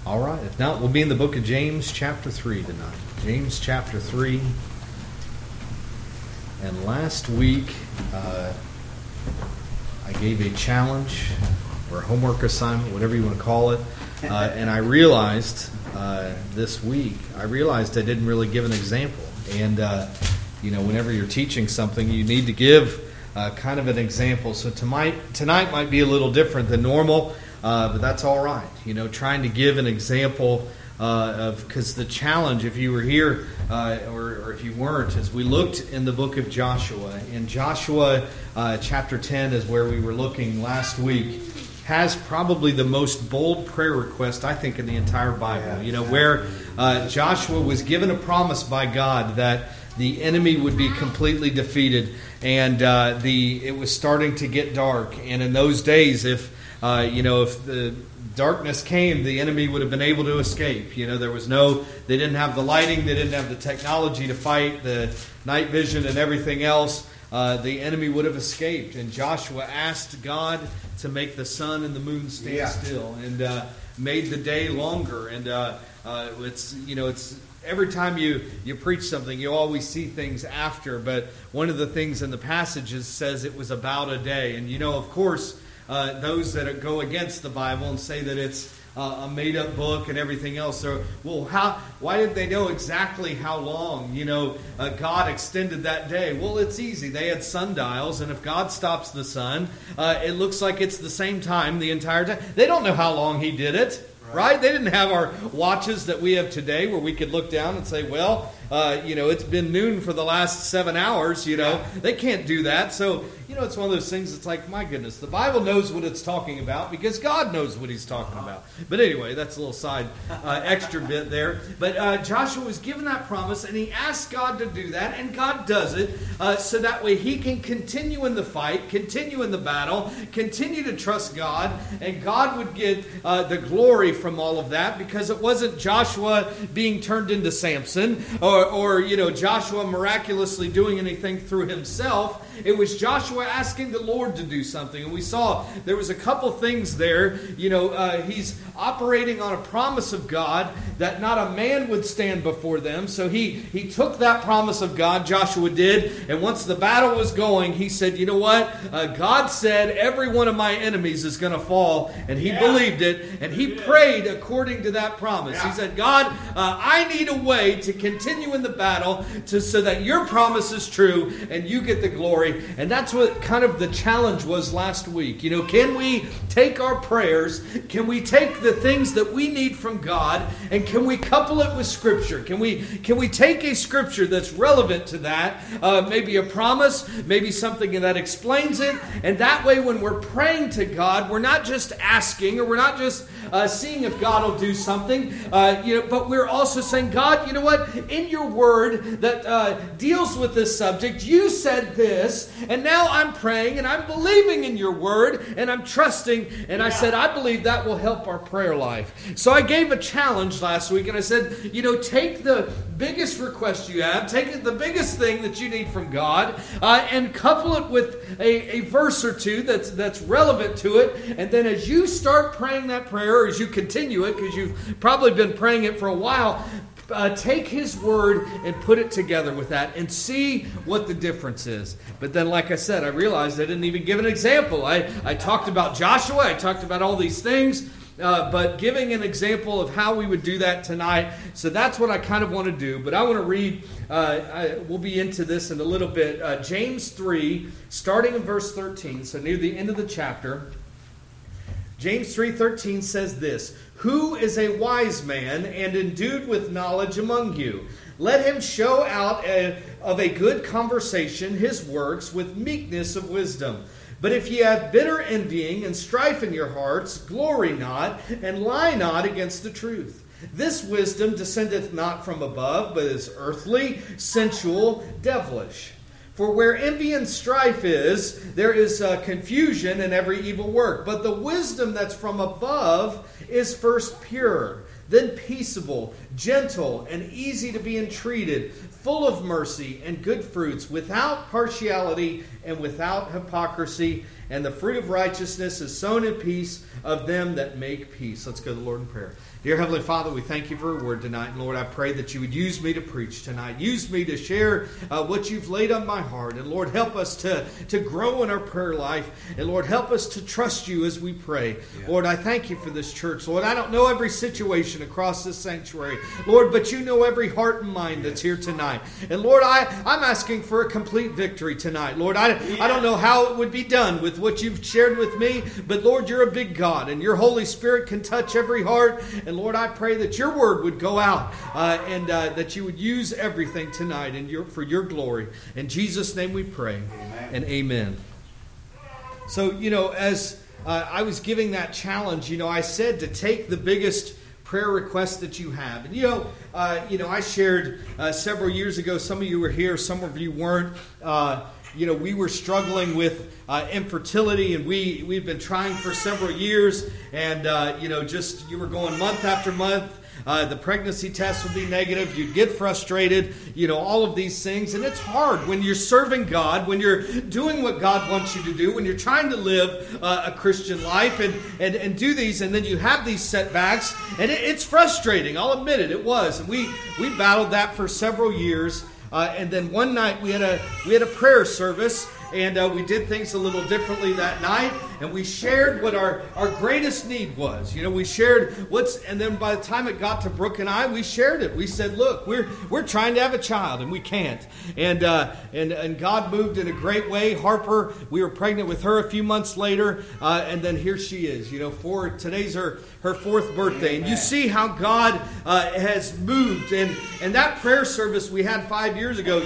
All right. If not, we'll be in the book of James chapter 3 tonight. James chapter 3. And last week, I gave a challenge or homework assignment, whatever you want to call it. And I realized this week, I didn't really give an example. And, whenever you're teaching something, you need to give kind of an example. So tonight might be a little different than normal. But that's all right. Trying to give an example because the challenge, if you were here or if you weren't, is we looked in the book of Joshua. And Joshua chapter 10 is where we were looking last week. Has probably the most bold prayer request, I think, in the entire Bible. Where Joshua was given a promise by God that the enemy would be completely defeated. And it was starting to get dark. And in those days, if the darkness came, the enemy would have been able to escape. They didn't have the lighting, they didn't have the technology to fight, the night vision and everything else. The enemy would have escaped. And Joshua asked God to make the sun and the moon stand still and made the day longer. And it's every time you preach something, you always see things after. But one of the things in the passages says it was about a day. And of course, those that go against the Bible and say that it's a made-up book and everything else. So, why did they know exactly how long, God extended that day? Well, it's easy. They had sundials, and if God stops the sun, it looks like it's the same time the entire time. They don't know how long He did it, right? They didn't have our watches that we have today where we could look down and say, it's been noon for the last 7 hours, They can't do that. So, it's one of those things that's like, my goodness, the Bible knows what it's talking about because God knows what He's talking about. But anyway, that's a little side extra bit there. But Joshua was given that promise, and he asked God to do that, and God does it so that way he can continue in the fight, continue in the battle, continue to trust God, and God would get the glory from all of that because it wasn't Joshua being turned into Samson or Joshua miraculously doing anything through himself. It was Joshua asking the Lord to do something. And we saw there was a couple things there. He's operating on a promise of God that not a man would stand before them. So he took that promise of God, Joshua did. And once the battle was going, he said, you know what? God said every one of my enemies is going to fall. And he believed it. And he prayed according to that promise. He said, God, I need a way to continue in the battle so that your promise is true and you get the glory. And that's what kind of the challenge was last week. Can we take our prayers, can we take the things that we need from God, and can we couple it with Scripture? Can we take a Scripture that's relevant to that, maybe a promise, maybe something that explains it, and that way when we're praying to God, we're not just asking, or we're not just seeing if God will do something, but we're also saying, God, you know what? In your word that deals with this subject, you said this, and now I'm praying, and I'm believing in your word, and I'm trusting, and I said, I believe that will help our prayer life. So I gave a challenge last week, and I said, take the biggest request you have, take the biggest thing that you need from God, and couple it with a verse or two that's relevant to it, and then as you start praying that prayer, or as you continue it, because you've probably been praying it for a while, take His word and put it together with that and see what the difference is. But then, like I said, I realized I didn't even give an example. I talked about Joshua. I talked about all these things. But giving an example of how we would do that tonight. So that's what I kind of want to do. But I want to read, we'll be into this in a little bit. James 3, starting in verse 13. So near the end of the chapter. James 3:13 says this, "Who is a wise man and endued with knowledge among you? Let him show out of a good conversation his works with meekness of wisdom. But if ye have bitter envying and strife in your hearts, glory not, and lie not against the truth. This wisdom descendeth not from above, but is earthly, sensual, devilish. For where envy and strife is, there is confusion and every evil work. But the wisdom that's from above is first pure, then peaceable, gentle, and easy to be entreated, full of mercy and good fruits, without partiality and without hypocrisy. and the fruit of righteousness is sown in peace of them that make peace. Let's go to the Lord in prayer. Dear Heavenly Father, we thank you for your word tonight. And Lord, I pray that you would use me to preach tonight. Use me to share what you've laid on my heart. And Lord, help us to grow in our prayer life. And Lord, help us to trust you as we pray. Yeah. Lord, I thank you for this church. Lord, I don't know every situation across this sanctuary. Lord, but you know every heart and mind that's here tonight. And Lord, I'm asking for a complete victory tonight. Lord, I don't know how it would be done with what you've shared with me. But Lord, you're a big God. And your Holy Spirit can touch every heart. And Lord, I pray that your word would go out and that you would use everything tonight for your glory. In Jesus' name we pray. Amen. And amen. So, as I was giving that challenge, I said to take the biggest prayer request that you have. And, I shared several years ago, some of you were here, some of you weren't. We were struggling with infertility, and we've been trying for several years, and you were going month after month. The pregnancy test would be negative. You'd get frustrated, all of these things. And it's hard when you're serving God, when you're doing what God wants you to do, when you're trying to live a Christian life and do these, and then you have these setbacks, and it's frustrating. I'll admit it, it was. And we battled that for several years. And then one night we had a prayer service, and we did things a little differently that night, and we shared what our greatest need was. We shared and then by the time it got to Brooke and I, we shared it. We said, look, we're trying to have a child, and we can't. And God moved in a great way. Harper, we were pregnant with her a few months later, and then here she is. Today's her fourth birthday. And you see how God has moved. And that prayer service we had 5 years ago,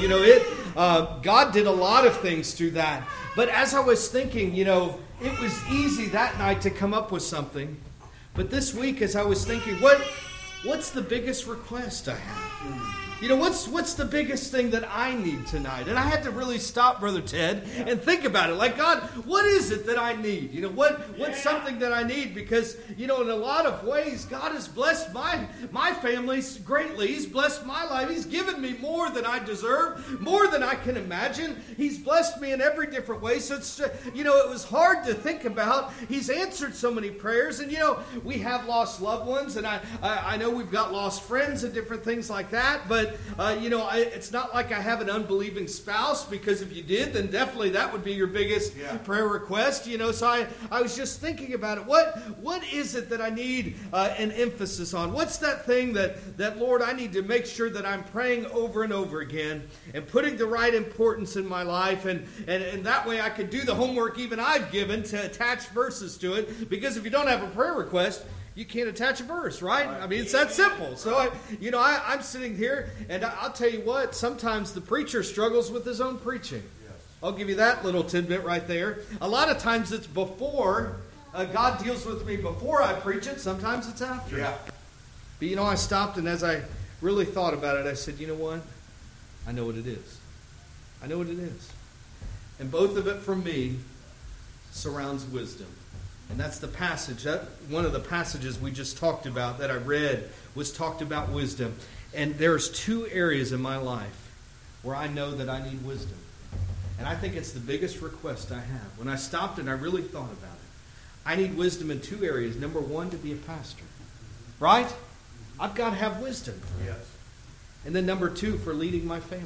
God did a lot of things through that. But as I was thinking, it was easy that night to come up with something. But this week, as I was thinking, what's the biggest request I have? What's the biggest thing that I need tonight? And I had to really stop, Brother Ted, and think about it. Like, God, what is it that I need? What's something that I need? Because, in a lot of ways, God has blessed my family greatly. He's blessed my life. He's given me more than I deserve, more than I can imagine. He's blessed me in every different way. So, it was hard to think about. He's answered so many prayers. And, we have lost loved ones. And I know we've got lost friends and different things like that. But it's not like I have an unbelieving spouse, because if you did, then definitely that would be your biggest prayer request. So I was just thinking about it. What is it that I need an emphasis on? What's that thing that Lord, I need to make sure that I'm praying over and over again and putting the right importance in my life, and that way I could do the homework even I've given to attach verses to it. Because if you don't have a prayer request, you can't attach a verse, right? I mean, it's that simple. So, I'm sitting here, and I'll tell you what, sometimes the preacher struggles with his own preaching. Yes. I'll give you that little tidbit right there. A lot of times it's before, God deals with me before I preach it. Sometimes it's after. Yeah. But, I stopped, and as I really thought about it, I said, you know what? I know what it is. I know what it is. And both of it from me surrounds wisdom. And that's the passage. One of the passages we just talked about that I read was talked about wisdom. And there's two areas in my life where I know that I need wisdom. And I think it's the biggest request I have. When I stopped and I really thought about it, I need wisdom in two areas. Number one, to be a pastor. Right? I've got to have wisdom. Yes. And then number two, for leading my family.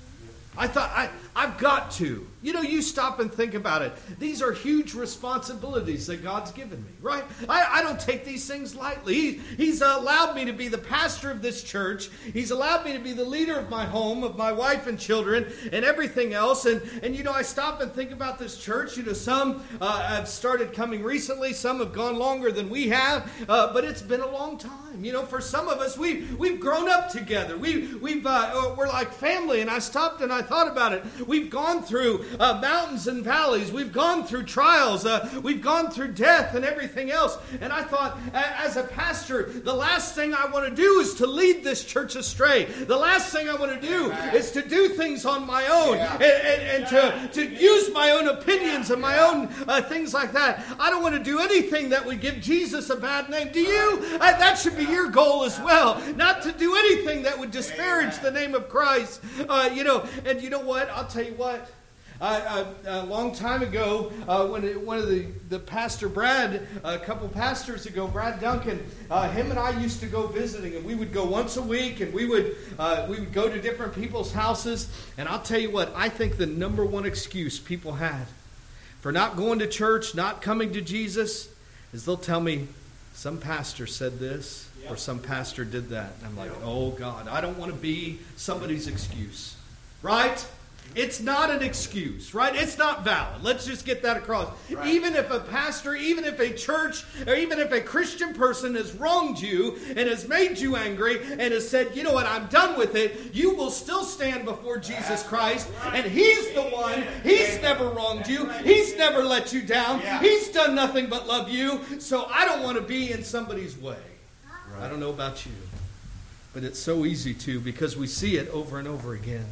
I thought, I've got to. You stop and think about it. These are huge responsibilities that God's given me, right? I don't take these things lightly. He's allowed me to be the pastor of this church. He's allowed me to be the leader of my home, of my wife and children, and everything else. And I stop and think about this church. Some have started coming recently. Some have gone longer than we have. But it's been a long time. For some of us, we've grown up together. We're like family. And I stopped and I thought about it. We've gone through mountains and valleys. We've gone through trials. We've gone through death and everything else. And I thought, as a pastor, the last thing I want to do is to lead this church astray. The last thing I want to do is to do things on my own and to use my own opinions and my own things like that. I don't want to do anything that would give Jesus a bad name. Do you? That should be your goal as well. Not to do anything that would disparage the name of Christ. And you know what? I'll tell you what. A long time ago, one of the Pastor Brad, a couple pastors ago, Brad Duncan, him and I used to go visiting, and we would go once a week, and we would go to different people's houses. And I'll tell you what, I think the number one excuse people had for not going to church, not coming to Jesus, is they'll tell me, some pastor said this, or some pastor did that. And I'm like, oh God, I don't want to be somebody's excuse. Right? It's not an excuse, right? It's not valid. Let's just get that across. Right. Even if a pastor, even if a church, or even if a Christian person has wronged you and has made you angry and has said, you know what, I'm done with it, you will still stand before Jesus Christ, and He's the one. He's never wronged you. He's never let you down. He's done nothing but love you. So I don't want to be in somebody's way. I don't know about you, but it's so easy to, because we see it over and over again.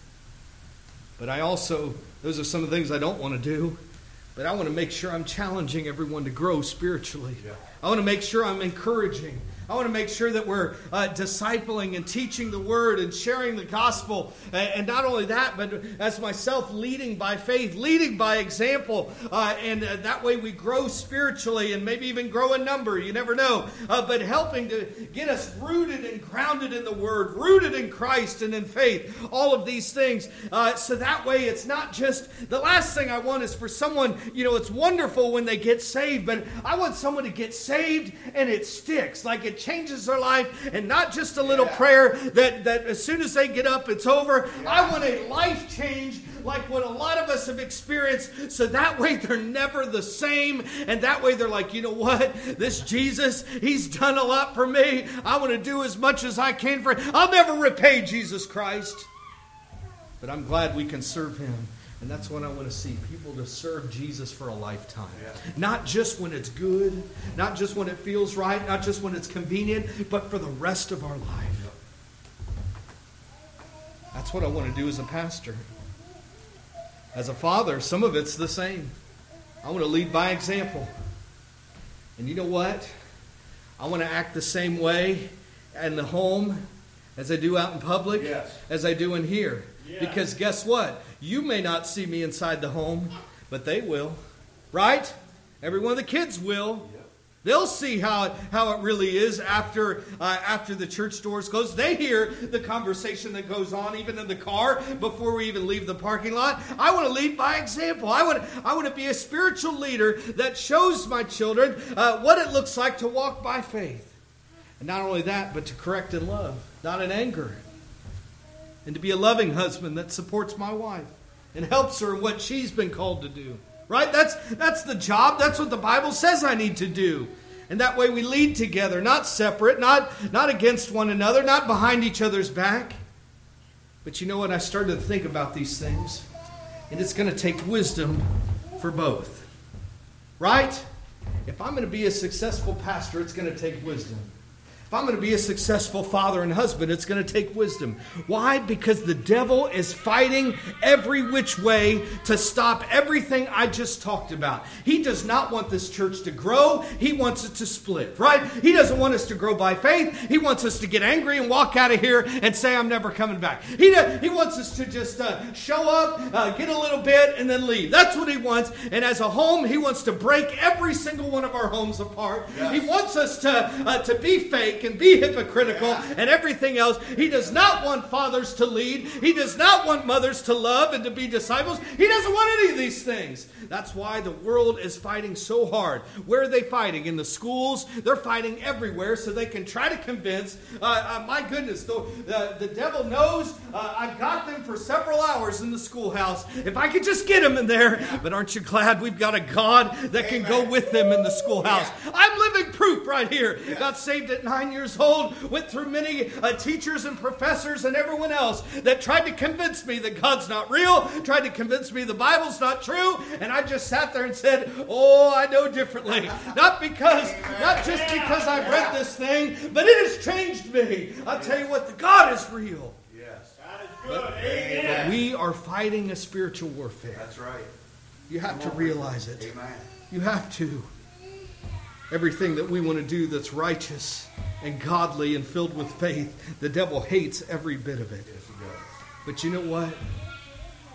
But those are some of the things I don't want to do. But I want to make sure I'm challenging everyone to grow spiritually. Yeah. I want to make sure I'm encouraging. I want to make sure that we're discipling and teaching the Word and sharing the gospel. And not only that, but as myself, leading by faith, leading by example. And that way we grow spiritually and maybe even grow in number. You never know. But helping to get us rooted and grounded in the Word, rooted in Christ and in faith. All of these things. So that way it's not just, the last thing I want is for someone, it's wonderful when they get saved, but I want someone to get saved and it sticks. Like it changes their life, and not just a little prayer that as soon as they get up, it's over. I want a life change like what a lot of us have experienced, so that way they're never the same, and that way they're like, you know what? This Jesus, He's done a lot for me. I want to do as much as I can for Him. I'll never repay Jesus Christ, but I'm glad we can serve Him. And that's what I want to see. People to serve Jesus for a lifetime. Yeah. Not just when it's good. Not just when it feels right. Not just when it's convenient. But for the rest of our life. That's what I want to do as a pastor. As a father, some of it's the same. I want to lead by example. And you know what? I want to act the same way in the home as I do out in public. Yes. As I do in here. Yeah. Because guess what? You may not see me inside the home, but they will. Right? Every one of the kids will. Yep. They'll see how it really is after the church doors close. They hear the conversation that goes on even in the car before we even leave the parking lot. I want to lead by example. I want to be a spiritual leader that shows my children what it looks like to walk by faith. And not only that, but to correct in love, not in anger. And to be a loving husband that supports my wife and helps her in what she's been called to do. Right? That's the job. That's what the Bible says I need to do. And that way we lead together, not separate, not against one another, not behind each other's back. But you know what? I started to think about these things. And it's going to take wisdom for both. Right? If I'm going to be a successful pastor, it's going to take wisdom. If I'm going to be a successful father and husband, it's going to take wisdom. Why? Because the devil is fighting every which way to stop everything I just talked about. He does not want this church to grow. He wants it to split, right? He doesn't want us to grow by faith. He wants us to get angry and walk out of here and say, I'm never coming back. He wants us to just show up, get a little bit, and then leave. That's what he wants. And as a home, he wants to break every single one of our homes apart. Yes. He wants us to be fake and be hypocritical and everything else. He does not want fathers to lead. He does not want mothers to love and to be disciples. He doesn't want any of these things. That's why the world is fighting so hard. Where are they fighting? In the schools? They're fighting everywhere so they can try to convince. My goodness, the devil knows I've got them for several hours in the schoolhouse. If I could just get them in there. But aren't you glad we've got a God that can go with them in the schoolhouse? I'm living proof right here. Got saved at 9 years old, went through many teachers and professors and everyone else that tried to convince me that God's not real, tried to convince me the Bible's not true, and I just sat there and said, oh, I know differently. Not just because I've read this thing, but it has changed me. I'll tell you what, the God is real. Yes. That is good. But we are fighting a spiritual warfare. That's right. You have to realize it. Amen. You have to. Everything that we want to do that's righteous and godly and filled with faith, the devil hates every bit of it. Yes, he does. But you know what?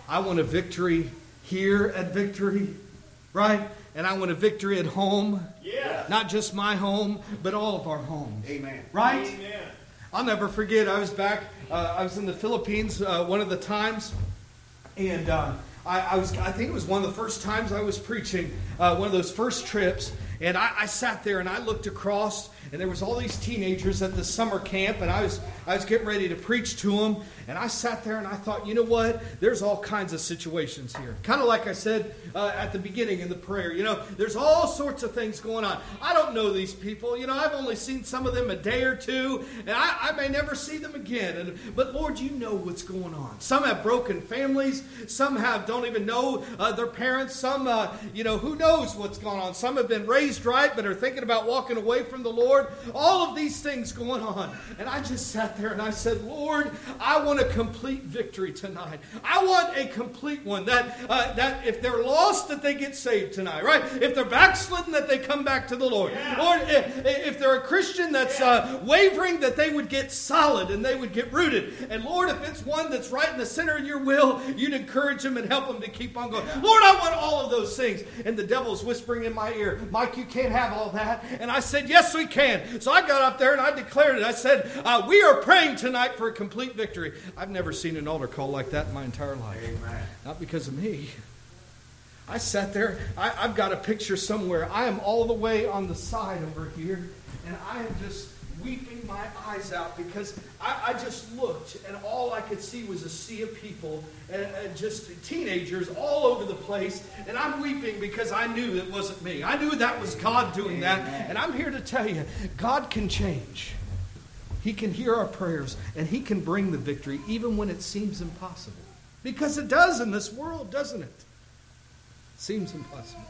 I want a victory here at Victory, right? And I want a victory at home. Yes. Not just my home, but all of our homes. Amen. Right? Amen. I'll never forget, I was in the Philippines one of the times, and I think it was one of the first times I was preaching, one of those first trips, and I sat there and I looked across, and there was all these teenagers at the summer camp, and I was getting ready to preach to them, and I sat there and I thought, you know what? There's all kinds of situations here. Kind of like I said at the beginning in the prayer, there's all sorts of things going on. I don't know these people. I've only seen some of them a day or two, and I may never see them again. But Lord, you know what's going on. Some have broken families. Some don't even know their parents. Some, who knows what's going on. Some have been raised right, but are thinking about walking away from the Lord. All of these things going on. And I just sat there and I said, Lord, I want a complete victory tonight. I want a complete one. That if they're lost, that they get saved tonight, right? If they're backslidden, that they come back to the Lord. Yeah. Lord, if they're a Christian that's wavering, that they would get solid and they would get rooted. And Lord, if it's one that's right in the center of your will, you'd encourage them and help them to keep on going. Lord, I want all of those things. And the devil's whispering in my ear, Mike, you can't have all that. And I said, yes, we can. So I got up there and I declared it. I said, we are praying tonight for a complete victory. I've never seen an altar call like that in my entire life. Amen. Not because of me. I sat there. I've got a picture somewhere. I am all the way on the side over here, and I am just weeping my eyes out because I just looked, and all I could see was a sea of people, and just teenagers all over the place, and I'm weeping because I knew it wasn't me. I knew that was God doing that, and I'm here to tell you, God can change. He can hear our prayers, and He can bring the victory even when it seems impossible. Because it does in this world, doesn't it? It seems impossible.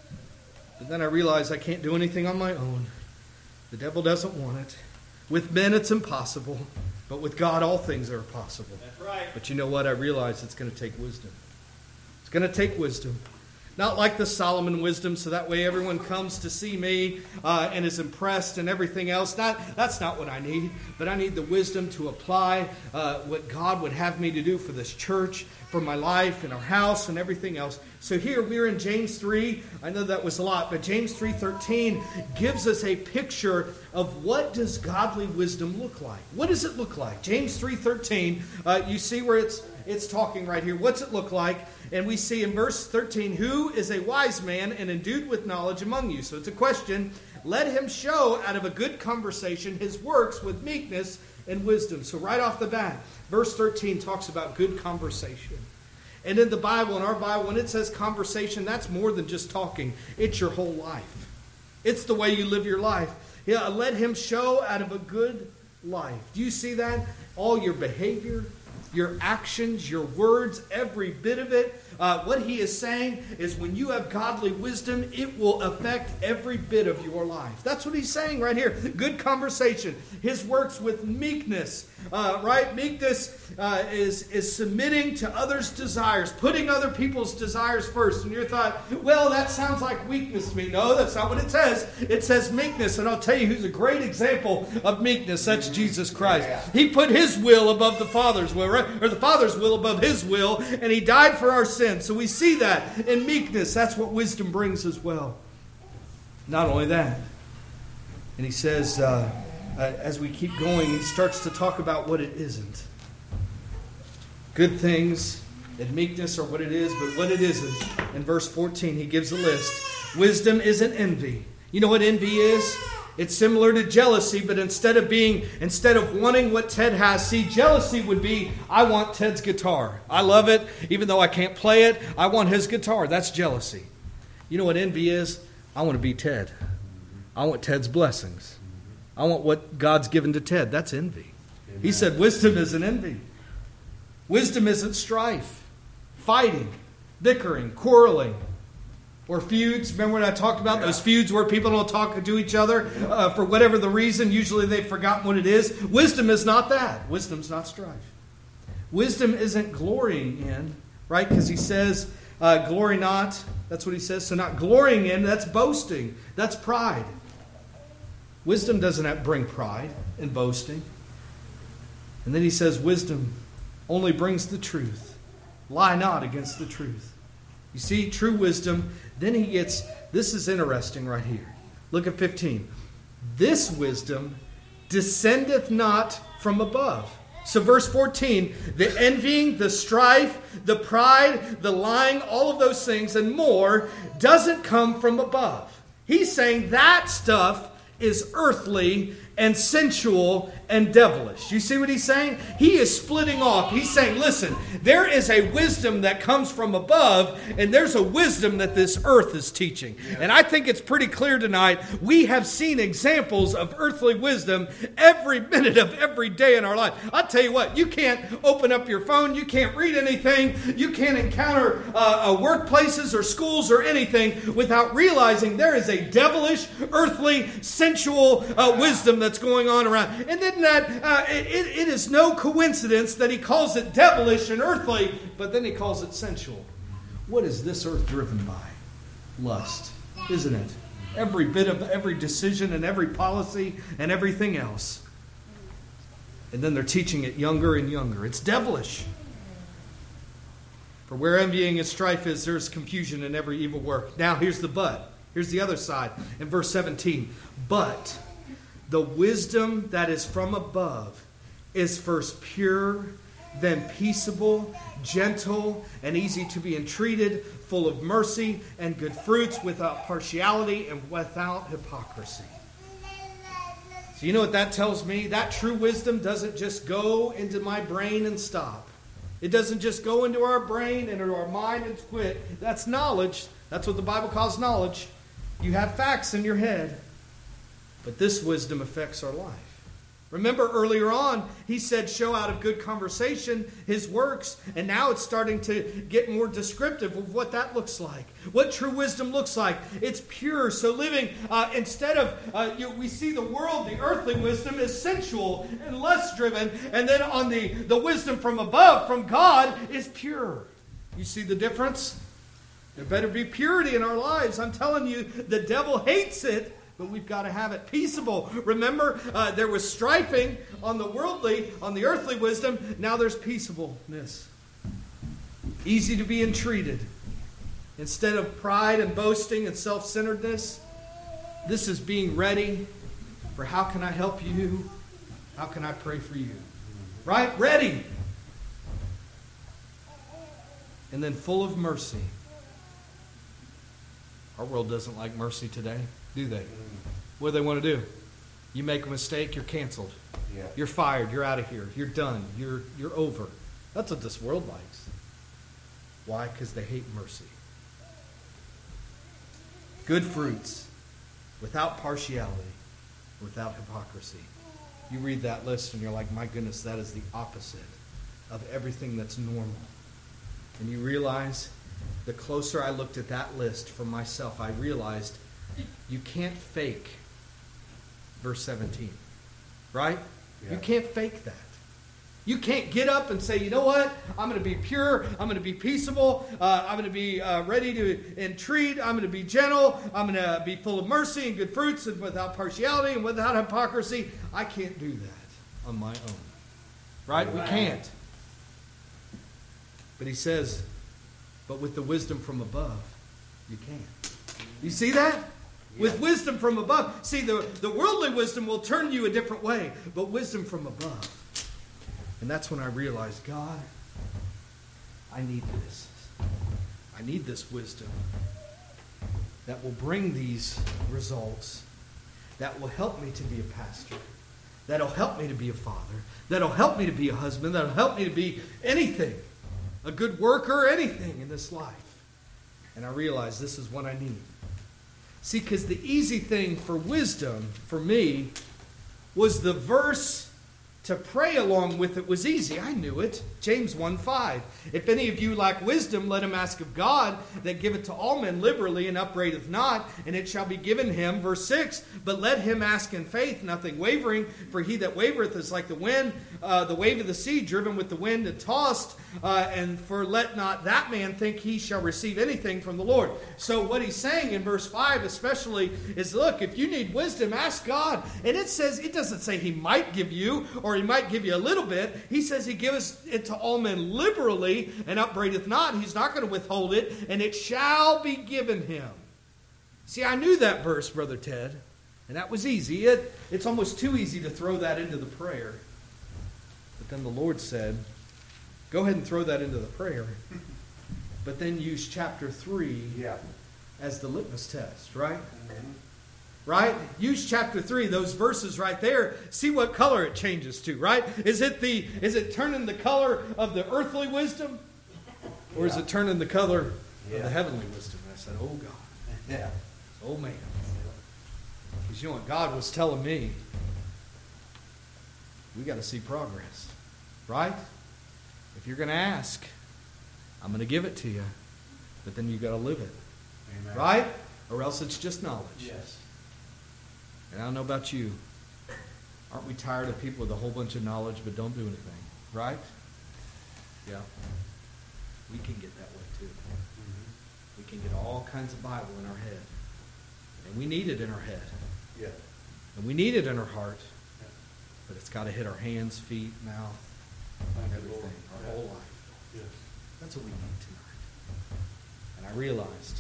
But then I realize I can't do anything on my own. The devil doesn't want it. With men, it's impossible. But with God, all things are possible. That's right. But you know what? I realize it's going to take wisdom. It's going to take wisdom. Not like the Solomon wisdom, so that way everyone comes to see me and is impressed and everything else. That's not what I need. But I need the wisdom to apply what God would have me to do for this church, for my life and our house and everything else. So here we're in James 3. I know that was a lot, but James 3:13 gives us a picture of what does godly wisdom look like. What does it look like? James 3:13, you see where it's talking right here. What's it look like? And we see in verse 13, who is a wise man and endued with knowledge among you? So it's a question. Let him show out of a good conversation his works with meekness and wisdom. So right off the bat, verse 13 talks about good conversation. And in the Bible, in our Bible, when it says conversation, that's more than just talking. It's your whole life. It's the way you live your life. Yeah, let him show out of a good life. Do you see that? All your behavior, your actions, your words, every bit of it. What he is saying is when you have godly wisdom, it will affect every bit of your life. That's what he's saying right here. Good conversation. His works with meekness. Right? Meekness is submitting to others' desires, putting other people's desires first. And you thought, well, that sounds like weakness to me. No, that's not what it says. It says meekness. And I'll tell you who's a great example of meekness. That's Jesus Christ. He put his will above the Father's will, right? Or the Father's will above his will. And he died for our sins. So we see that in meekness. That's what wisdom brings as well. Not only that. And he says, as we keep going, he starts to talk about what it isn't. Good things and meekness are what it is, but what it isn't. In verse 14, he gives a list. Wisdom isn't envy. You know what envy is? It's similar to jealousy, but instead of wanting what Ted has, see, jealousy would be, I want Ted's guitar. I love it, even though I can't play it. I want his guitar. That's jealousy. You know what envy is? I want to be Ted. I want Ted's blessings. I want what God's given to Ted. That's envy. Amen. He said wisdom isn't envy. Wisdom isn't strife, fighting, bickering, quarreling, or feuds. Remember when I talked about those feuds where people don't talk to each other for whatever the reason? Usually they've forgotten what it is. Wisdom is not that. Wisdom's not strife. Wisdom isn't glorying in, right? Because he says, glory not. That's what he says. So not glorying in, that's boasting. That's pride. Wisdom doesn't bring pride and boasting. And then he says wisdom only brings the truth. lie not against the truth. You see, true wisdom, then he gets, this is interesting right here. Look at 15. This wisdom descendeth not from above. So verse 14, the envying, the strife, the pride, the lying, all of those things and more doesn't come from above. He's saying that stuff is earthly and sensual and devilish. You see what he's saying? He is splitting off. He's saying, listen, there is a wisdom that comes from above, and there's a wisdom that this earth is teaching. And I think it's pretty clear tonight, we have seen examples of earthly wisdom every minute of every day in our life. I'll tell you what, you can't open up your phone, you can't read anything, you can't encounter workplaces or schools or anything without realizing there is a devilish, earthly, sensual wisdom that's going on around. And then it is no coincidence that he calls it devilish and earthly, but then he calls it sensual. What is this earth driven by? Lust, isn't it? Every bit of every decision and every policy and everything else. And then they're teaching it younger and younger. It's devilish. For where envying and strife is, there's confusion in every evil work. Now here's the but. Here's the other side. In verse 17. But the wisdom that is from above is first pure, then peaceable, gentle, and easy to be entreated, full of mercy and good fruits, without partiality and without hypocrisy. So you know what that tells me? That true wisdom doesn't just go into my brain and stop. It doesn't just go into our brain and into our mind and quit. That's knowledge. That's what the Bible calls knowledge. You have facts in your head. But this wisdom affects our life. Remember earlier on, he said, show out of good conversation his works. And now it's starting to get more descriptive of what that looks like. What true wisdom looks like. It's pure. So living, instead of, we see the world, the earthly wisdom is sensual and lust-driven. And then on the wisdom from above, from God, is pure. You see the difference? There better be purity in our lives. I'm telling you, the devil hates it. But we've got to have it peaceable. Remember, there was strifing on the earthly wisdom. Now there's peaceableness. Easy to be entreated. Instead of pride and boasting and self-centeredness, this is being ready for how can I help you? How can I pray for you? Right? Ready. And then full of mercy. Our world doesn't like mercy today, do they? What do they want to do? You make a mistake, you're canceled. Yeah. You're fired, you're out of here. You're done. You're over. That's what this world likes. Why? Because they hate mercy. Good fruits, without partiality, without hypocrisy. You read that list and you're like, my goodness, that is the opposite of everything that's normal. And you realize, the closer I looked at that list for myself, I realized you can't fake verse 17. Right? Yeah. You can't fake that. You can't get up and say, you know what? I'm going to be pure. I'm going to be peaceable. I'm going to be ready to entreat. I'm going to be gentle. I'm going to be full of mercy and good fruits and without partiality and without hypocrisy. I can't do that on my own. Right? We can't. But he says, but with the wisdom from above, you can. You see that? Yeah. With wisdom from above. See, the worldly wisdom will turn you a different way, but wisdom from above. And that's when I realized, God, I need this. I need this wisdom that will bring these results, that will help me to be a pastor, that will help me to be a father, that will help me to be a husband, that will help me to be anything, a good worker, anything in this life. And I realized this is what I need. See, because the easy thing for wisdom, for me, was the verse to pray along with it was easy. I knew it. James 1:5. If any of you lack wisdom, let him ask of God, that giveth to all men liberally and upbraideth not, and it shall be given him. Verse 6. But let him ask in faith, nothing wavering, for he that wavereth is like the wind, the wave of the sea, driven with the wind and tossed. And for let not that man think he shall receive anything from the Lord. So what he's saying in verse 5 especially is, look, if you need wisdom, ask God. And it says, it doesn't say he might give you, or or he might give you a little bit. He says he gives it to all men liberally and upbraideth not. He's not going to withhold it, and it shall be given him. See, I knew that verse, Brother Ted, and that was easy. It's almost too easy to throw that into the prayer. But then the Lord said, go ahead and throw that into the prayer, but then use chapter 3 as the litmus test, right? Right? Use chapter 3, those verses right there. See what color it changes to, right? Is it turning the color of the earthly wisdom? Or is it turning the color of the heavenly wisdom? And I said, oh God. Oh man. Because you know what God was telling me? We got to see progress. Right? If you're going to ask, I'm going to give it to you. But then you got to live it. Amen. Right? Or else it's just knowledge. Yes. And I don't know about you. Aren't we tired of people with a whole bunch of knowledge but don't do anything? Right? Yeah. We can get that way too. We can get all kinds of Bible in our head. And we need it in our head. Yeah. And we need it in our heart. But it's got to hit our hands, feet, mouth, everything, our whole life. Yes. That's what we need tonight. And I realized,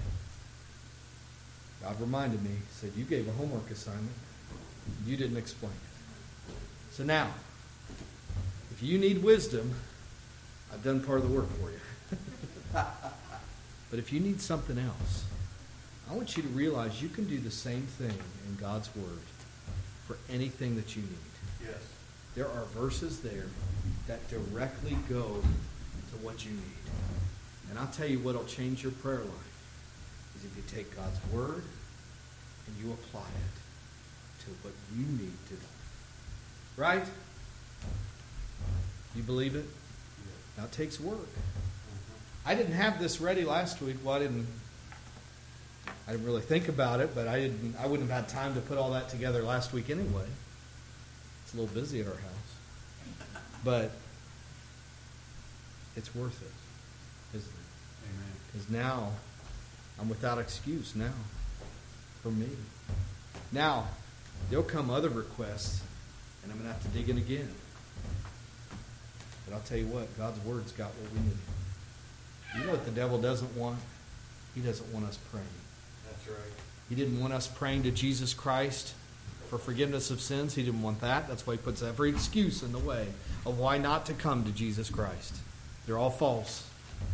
God reminded me, he said, you gave a homework assignment. You didn't explain it. So now, if you need wisdom, I've done part of the work for you. But if you need something else, I want you to realize you can do the same thing in God's Word for anything that you need. Yes. There are verses there that directly go to what you need. And I'll tell you what will change your prayer life is if you take God's Word and you apply it to what you need to do. Right? You believe it? Yes. Now it takes work. I didn't have this ready last week. Well, I didn't really think about it, but I wouldn't have had time to put all that together last week anyway. It's a little busy at our house. But it's worth it, isn't it? Amen. Because now I'm without excuse now for me. Now, there'll come other requests, and I'm going to have to dig in again. But I'll tell you what, God's Word's got what we need. You know what the devil doesn't want? He doesn't want us praying. That's right. He didn't want us praying to Jesus Christ for forgiveness of sins. He didn't want that. That's why he puts every excuse in the way of why not to come to Jesus Christ. They're all false.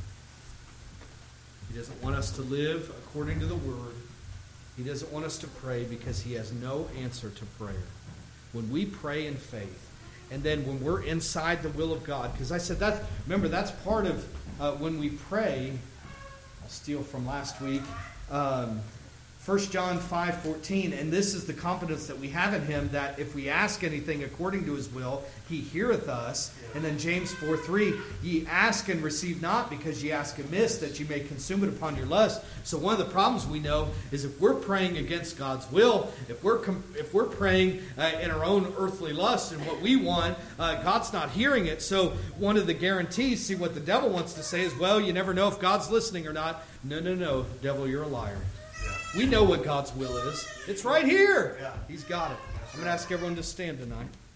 He doesn't want us to live according to the Word. He doesn't want us to pray because he has no answer to prayer. When we pray in faith, and then when we're inside the will of God, because I said that's part of when we pray. I'll steal from last week. 1 John 5:14, and this is the confidence that we have in him, that if we ask anything according to his will, he heareth us. And then James 4:3, ye ask and receive not, because ye ask amiss, that ye may consume it upon your lust. So one of the problems we know is if we're praying against God's will, if we're praying in our own earthly lust and what we want, God's not hearing it. So one of the guarantees, see what the devil wants to say is, well, you never know if God's listening or not. No, devil, you're a liar. We know what God's will is. It's right here. He's got it. I'm going to ask everyone to stand tonight.